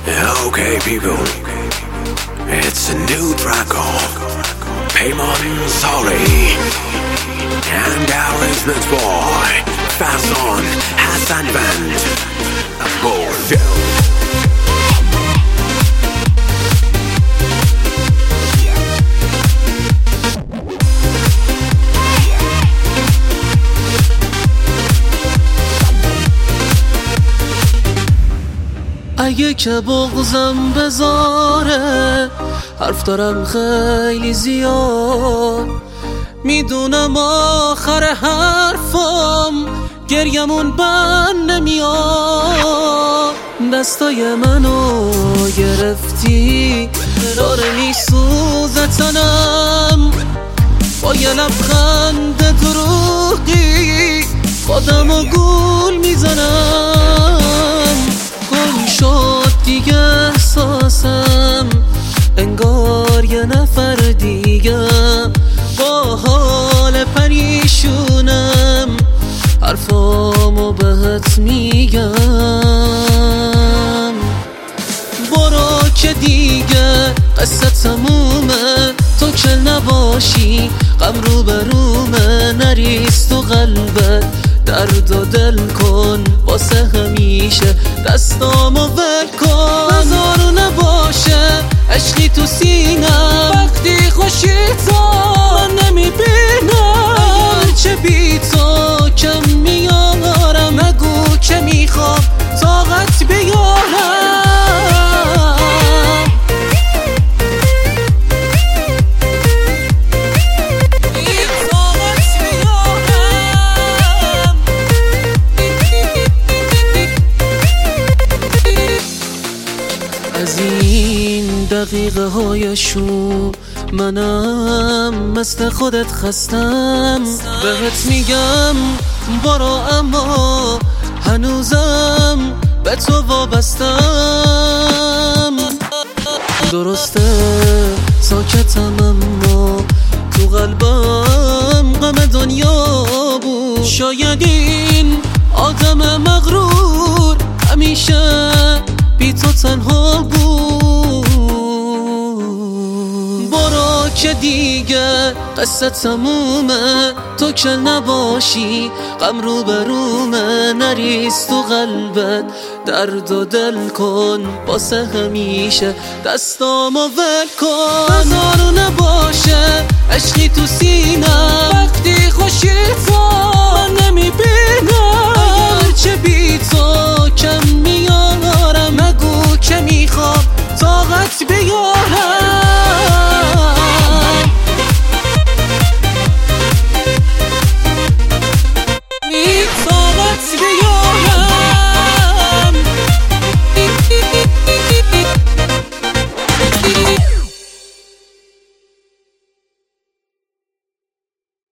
Okay people, it's a new track of Paymon Sorry and arrangement boy Fason Hassan Band اگه که بغضم بذاره حرف دارم خیلی زیاد، میدونم آخر حرفم گریمون بند نمیاد. دستای منو گرفتی داره میسوزه تنم، با یه لبخند دروغی خودمو گول میزنم. گم شد دیگه احساسم، انگار یه نفر دیگه با حال پریشونم حرفامو بهت میگم. برو که دیگه قصه تمومه، تو که نباشی غم رو برومه. نریز تو قلبت درد و دل کن واسه همیشه، دستامو ول کن. بذارو نباشه عشقی تو سینم، وقتی خوشی تو من نمیبینم. اگرچه بی تو کم میارم، نگو که میخوام طاقت بیارم. از این دقیقه های شو منم مثل خودت خستم. بهت میگم برو، اما هنوزم به تو وابستم. درسته ساکتم اما تو قلبم غم دنیا بود. شاید این آدم مغرور همیشه بی تو تنها بود. برو که دیگه قصه تمومه، تو که نباشی غم رو برومه. نریز تو قلبت درد و دل کن واسه همیشه، دستامو ول کن. بذارو نباشه عشقی تو سینم، وقتی خوشی تو من نمیبینم. اگرچه بی تو